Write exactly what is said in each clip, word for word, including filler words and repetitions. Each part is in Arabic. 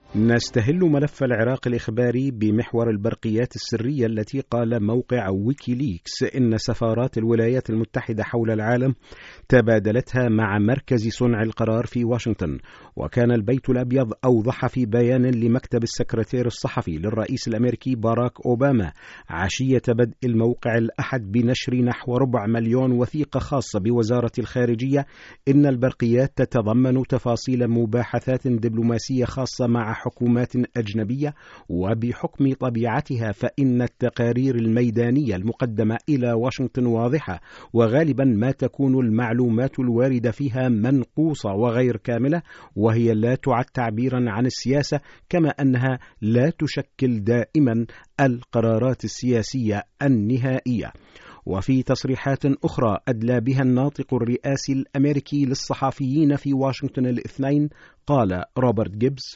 نستهل ملف العراق الإخباري بمحور البرقيات السرية التي قال موقع ويكيليكس إن سفارات الولايات المتحدة حول العالم تبادلتها مع مركز صنع القرار في واشنطن. وكان البيت الأبيض أوضح في بيان لمكتب السكرتير الصحفي للرئيس الأمريكي باراك أوباما عشية بدء الموقع الأحد بنشر نحو ربع مليون وثيقة خاصة بوزارة الخارجية إن البرقيات تتضمن تفاصيل مباحثات دبلوماسية خاصة مع حكومات أجنبية، وبحكم طبيعتها فإن التقارير الميدانية المقدمة إلى واشنطن واضحة، وغالبا ما تكون المعلومات الواردة فيها منقوصة وغير كاملة، وهي لا تعد تعبيرا عن السياسة، كما أنها لا تشكل دائما القرارات السياسية النهائية. وفي تصريحات أخرى أدلى بها الناطق الرئاسي الأمريكي للصحفيين في واشنطن الاثنين قال روبرت جيبز: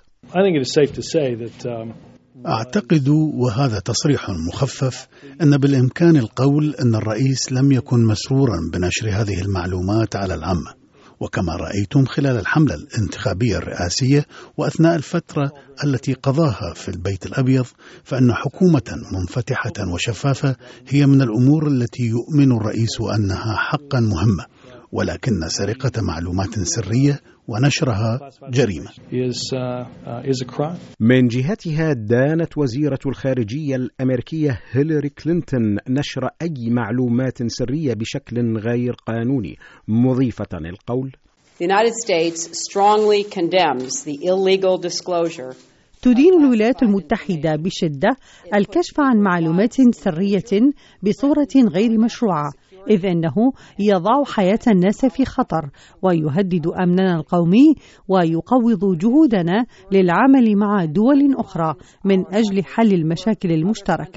أعتقد، وهذا تصريح مخفف، أن بالإمكان القول أن الرئيس لم يكن مسرورا بنشر هذه المعلومات على العامة. وكما رأيتم خلال الحملة الانتخابية الرئاسية وأثناء الفترة التي قضاها في البيت الأبيض، فإن حكومة منفتحة وشفافة هي من الأمور التي يؤمن الرئيس أنها حقا مهمة، ولكن سرقة معلومات سرية ونشرها جريمة. من جهتها دانت وزيرة الخارجية الأمريكية هيلاري كلينتون نشر أي معلومات سرية بشكل غير قانوني، مضيفة القول: The United States strongly condemns the illegal disclosure. تدين الولايات المتحدة بشدة الكشف عن معلومات سرية بصورة غير مشروعة، إذ أنه يضع حياة الناس في خطر ويهدد أمننا القومي ويقوض جهودنا للعمل مع دول أخرى من أجل حل المشاكل المشتركة.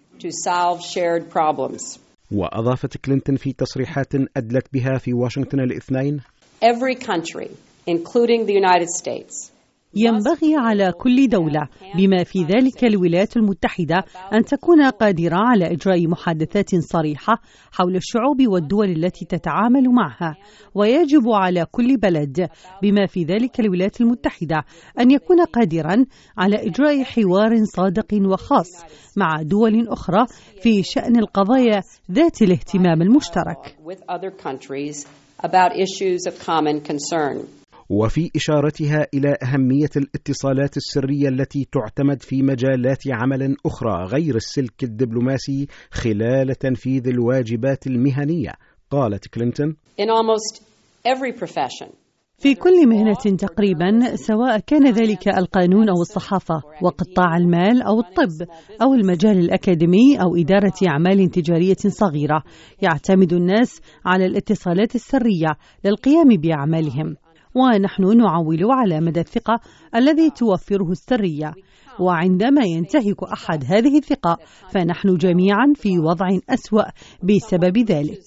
وأضافت كلينتون في تصريحات أدلت بها في واشنطن الاثنين: Every country, including the United States, ينبغي على كل دولة بما في ذلك الولايات المتحدة أن تكون قادرة على إجراء محادثات صريحة حول الشعوب والدول التي تتعامل معها، ويجب على كل بلد بما في ذلك الولايات المتحدة أن يكون قادرا على إجراء حوار صادق وخاص مع دول أخرى في شأن القضايا ذات الاهتمام المشترك. وفي إشارتها إلى أهمية الاتصالات السرية التي تعتمد في مجالات عمل أخرى غير السلك الدبلوماسي خلال تنفيذ الواجبات المهنية، قالت كلينتون: In almost every profession, في كل مهنة تقريبا، سواء كان ذلك القانون أو الصحافة وقطاع المال أو الطب أو المجال الأكاديمي أو إدارة أعمال تجارية صغيرة، يعتمد الناس على الاتصالات السرية للقيام بأعمالهم، ونحن نعول على مدى الثقة الذي توفره السرية. وعندما ينتهك أحد هذه الثقة فنحن جميعا في وضع أسوأ بسبب ذلك.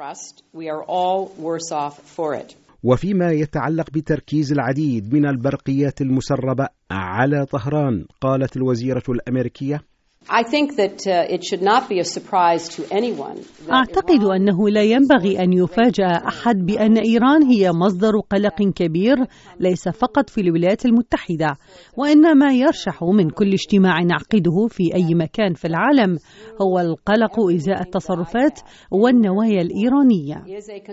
وفيما يتعلق بتركيز العديد من البرقيات المسربة على طهران، قالت الوزيرة الأمريكية: I think that uh, it should not be a surprise to anyone. أعتقد أنه لا ينبغي أن يفاجأ أحد بأن إيران هي مصدر قلق كبير ليس فقط في الولايات المتحدة، وإنما يرشح من كل اجتماع نعقده في أي مكان في العالم هو القلق إزاء التصرفات والنوايا الإيرانية.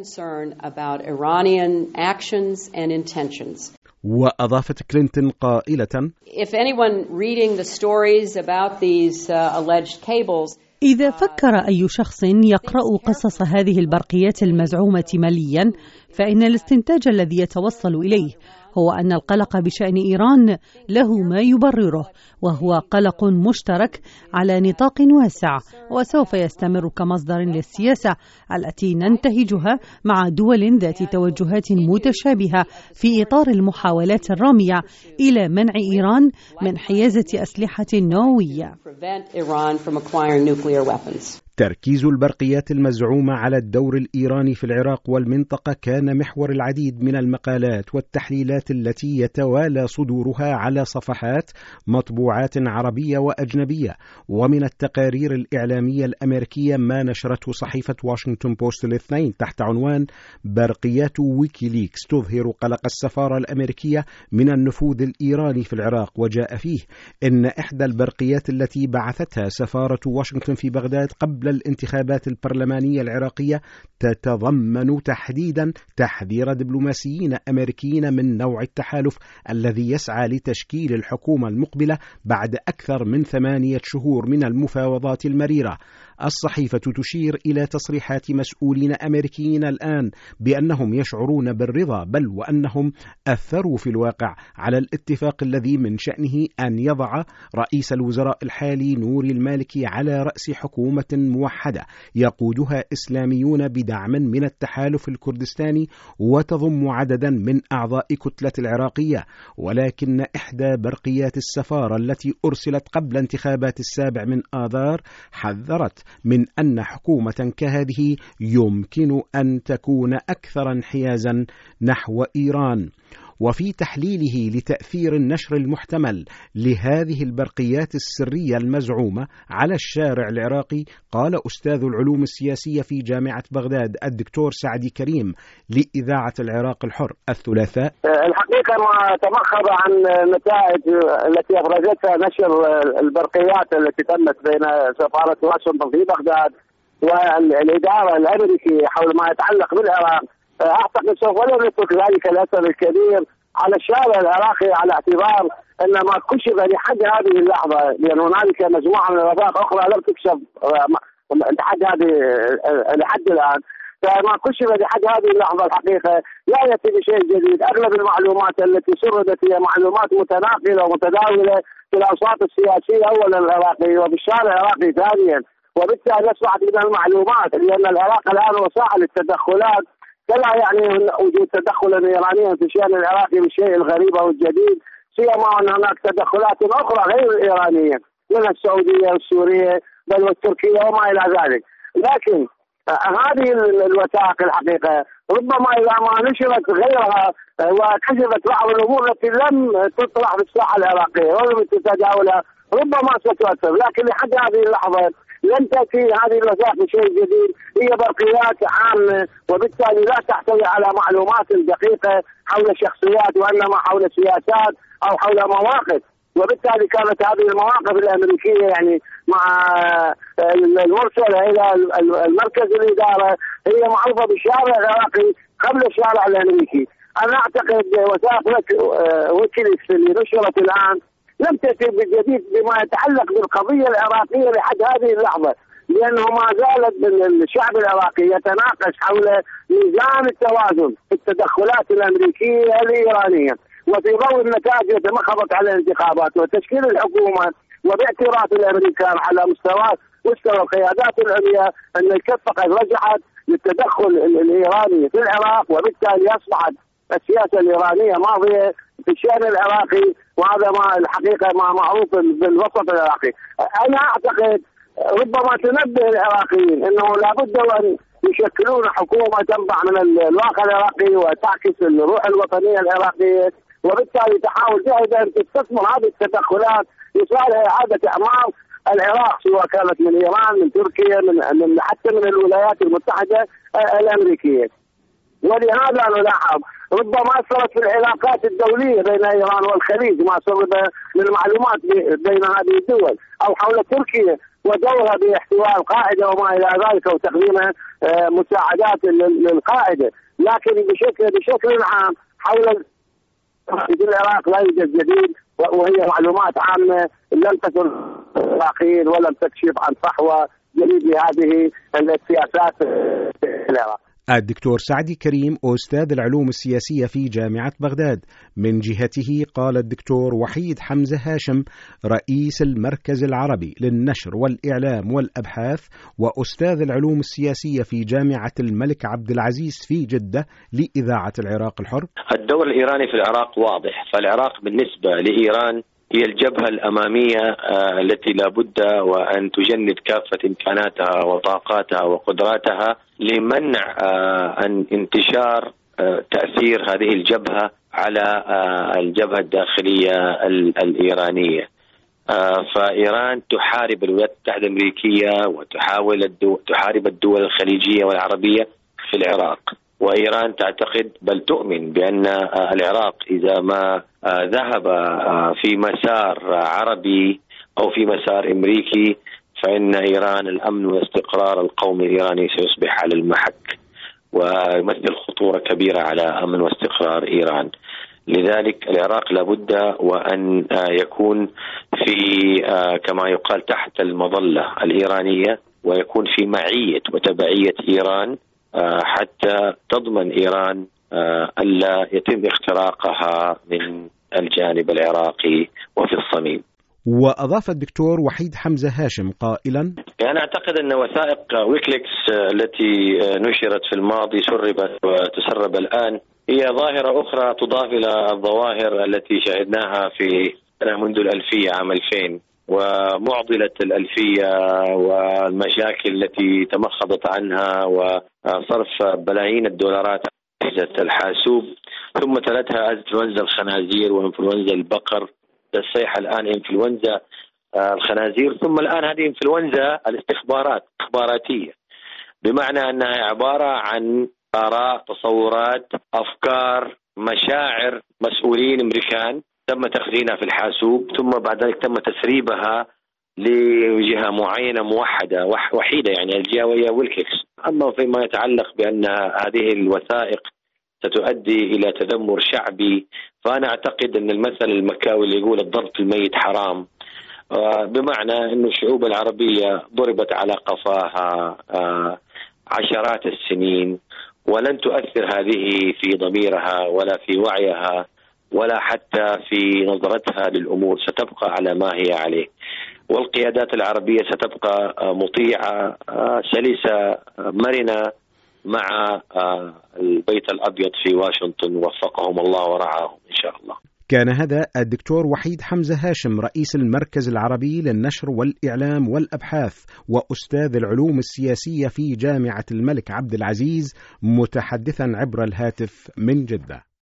وأضافت كلينتون قائلة: If anyone reading the stories about these uh, alleged cables إذا فكر أي شخص يقرأ قصص هذه البرقيات المزعومة مليا، فإن الاستنتاج الذي يتوصل إليه هو أن القلق بشأن إيران له ما يبرره، وهو قلق مشترك على نطاق واسع، وسوف يستمر كمصدر للسياسة التي ننتهجها مع دول ذات توجهات متشابهة في إطار المحاولات الرامية إلى منع إيران من حيازة أسلحة نووية. تركيز البرقيات المزعومة على الدور الإيراني في العراق والمنطقة كان محور العديد من المقالات والتحليلات التي يتوالى صدورها على صفحات مطبوعات عربية وأجنبية. ومن التقارير الإعلامية الأمريكية ما نشرته صحيفة واشنطن بوست الاثنين تحت عنوان برقيات ويكيليكس تظهر قلق السفارة الأمريكية من النفوذ الإيراني في العراق، وجاء فيه إن إحدى البرقيات التي بعثتها سفارة واشنطن في بغداد قبل الانتخابات البرلمانية العراقية تتضمن تحديدا تحذير دبلوماسيين أمريكيين من نوع التحالف الذي يسعى لتشكيل الحكومة المقبلة بعد أكثر من ثمانية شهور من المفاوضات المريرة. الصحيفة تشير إلى تصريحات مسؤولين أمريكيين الآن بأنهم يشعرون بالرضا، بل وأنهم أثروا في الواقع على الاتفاق الذي من شأنه أن يضع رئيس الوزراء الحالي نوري المالكي على رأس حكومة موحدة يقودها إسلاميون بدعم من التحالف الكردستاني وتضم عددا من أعضاء كتلة العراقية. ولكن إحدى برقيات السفارة التي أرسلت قبل انتخابات السابع من آذار حذرت من أن حكومة كهذه يمكن أن تكون أكثر انحيازا نحو إيران. وفي تحليله لتأثير النشر المحتمل لهذه البرقيات السرية المزعومة على الشارع العراقي، قال أستاذ العلوم السياسية في جامعة بغداد الدكتور سعدي كريم لإذاعة العراق الحر الثلاثاء: الحقيقة ما تمخض عن النتائج التي أخرجتها نشر البرقيات التي تمت بين سفارة واشنطن في بغداد والإدارة الأمريكية حول ما يتعلق بالعراق. أعتقد سوف لا نترك ذلك الأثر الكبير على الشارع العراقي، على اعتبار أن ما كشف لحد هذه اللحظة، لأن هنالك مجموعة من الأوراق أخرى لم تكشف لحد هذه لحد الآن، فما كشف لحد هذه اللحظة الحقيقة لا يأتي بشيء جديد. أغلب المعلومات التي سردت هي معلومات متناقلة ومتداولة في الأوساط السياسية أولا العراقي وفي الشارع العراقي ثانيا، وبالتالي أصبحت من المعلومات لأن العراق الآن وسائل للتدخلات، فلا يعني وجود تدخلا إيرانيا في الشأن العراقي بالشيء الغريب والجديد، سيما أن هناك تدخلات أخرى غير الإيرانية من السعودية والسورية بل والتركية وما إلى ذلك. لكن هذه الوثائق الحقيقة ربما إذا ما نشرت غيرها وكشفت بعض الأمور التي لم تطرح في الساحة العراقية ولم تتداولها ربما ستؤثر، لكن لحد هذه اللحظة لن تأتي هذه الوثائق بشيء جديد، هي برقيات عامة وبالتالي لا تحتوي على معلومات دقيقة حول شخصيات وإنما حول سياسات أو حول مواقف. وبالتالي كانت هذه المواقف الأمريكية يعني مع المرسلة إلى المركز الإدارة هي معروفة بالشارع العراقي قبل الشارع الأمريكي. أنا أعتقد وثائق ويكيليكس اللي نشرت الآن لم تأتي بالجديد بما يتعلق بالقضية العراقية لحد هذه اللحظة، لأنه ما زالت الشعب العراقي يتناقش حول ميزان التوازن في التدخلات الأمريكية الإيرانية، وفي ضوء النتائج التي تمخضت على الانتخابات وتشكيل الحكومة وباعتراف الأمريكان على مستوى مستوى القيادات العليا أن الكفة قد رجعت للتدخل الإيراني في العراق، وبالتالي أصبحت السياسة الإيرانية ماضية في الشأن العراقي، وهذا ما الحقيقة ما معروف بالوسط العراقي. أنا أعتقد ربما تنبه العراقيين أنه لابد أن يشكلون حكومة تنبع من الواقع العراقي وتعكس الروح الوطنية العراقية، وبالتالي تحاول جاهدة أن تستثمر هذه التدخلات لصالح إعادة أعمار العراق، سواء كانت من إيران من تركيا من من حتى من الولايات المتحدة الأمريكية. ولهذا نلاحظ ربما أثرت في العلاقات الدولية بين إيران والخليج ما سرب من المعلومات بين هذه الدول، أو حول تركيا ودورها باحتواء القاعدة وما إلى ذلك وتقديم مساعدات للقاعدة. لكن بشكل بشكل عام حول في العراق لا يوجد جديد، وهي معلومات عامة لم تكن العراقيين ولم تكشف عن صحوة جديد لهذه السياسات في العراق. الدكتور سعدي كريم أستاذ العلوم السياسية في جامعة بغداد. من جهته قال الدكتور وحيد حمزة هاشم رئيس المركز العربي للنشر والإعلام والأبحاث وأستاذ العلوم السياسية في جامعة الملك عبد العزيز في جدة لإذاعة العراق الحر: الدور الإيراني في العراق واضح، فالعراق بالنسبة لإيران هي الجبهة الأمامية التي لا بد وأن تجند كافة إمكاناتها وطاقاتها وقدراتها لمنع أن انتشار تأثير هذه الجبهة على الجبهة الداخلية الإيرانية. فإيران تحارب الولايات المتحدة الأمريكية وتحاول الدو... تحارب الدول الخليجية والعربية في العراق، وإيران تعتقد بل تؤمن بأن العراق إذا ما ذهب في مسار عربي أو في مسار أمريكي فإن إيران الأمن والاستقرار القومي الإيراني سيصبح على المحك ويمثل خطورة كبيرة على أمن واستقرار إيران. لذلك العراق لابد وأن يكون في كما يقال تحت المظلة الإيرانية، ويكون في معية وتبعية إيران حتى تضمن إيران ألا يتم اختراقها من الجانب العراقي وفي الصميم. وأضاف الدكتور وحيد حمزة هاشم قائلا: أنا أعتقد أن وثائق ويكليكس التي نشرت في الماضي سربت وتسرب الآن هي ظاهرة أخرى تضاف إلى الظواهر التي شاهدناها في منذ الألفية عام ألفين، ومعضلة الألفية والمشاكل التي تمخضت عنها وصرف بلايين الدولارات على الحاسوب، ثم تلتها انفلونزا الخنازير وانفلونزا البقر، الصيحة الآن انفلونزا الخنازير، ثم الآن هذه انفلونزا الاستخبارات استخباراتية، بمعنى أنها عبارة عن آراء، تصورات، أفكار، مشاعر مسؤولين أمريكان تم تخزينها في الحاسوب، ثم بعد ذلك تم تسريبها لجهة معينة موحدة وحيدة، يعني الجهة وهي ويكليكس. أما فيما يتعلق بأن هذه الوثائق ستؤدي إلى تذمر شعبي، فأنا أعتقد أن المثل المكاوي اللي يقول الضرب الميت حرام، بمعنى أن الشعوب العربية ضربت على قفاها عشرات السنين ولن تؤثر هذه في ضميرها ولا في وعيها ولا حتى في نظرتها للأمور، ستبقى على ما هي عليه، والقيادات العربية ستبقى مطيعة سلسة مرنة مع البيت الأبيض في واشنطن، وفقهم الله ورعاهم إن شاء الله. كان هذا الدكتور وحيد حمزة هاشم رئيس المركز العربي للنشر والإعلام والأبحاث وأستاذ العلوم السياسية في جامعة الملك عبد العزيز، متحدثا عبر الهاتف من جدة.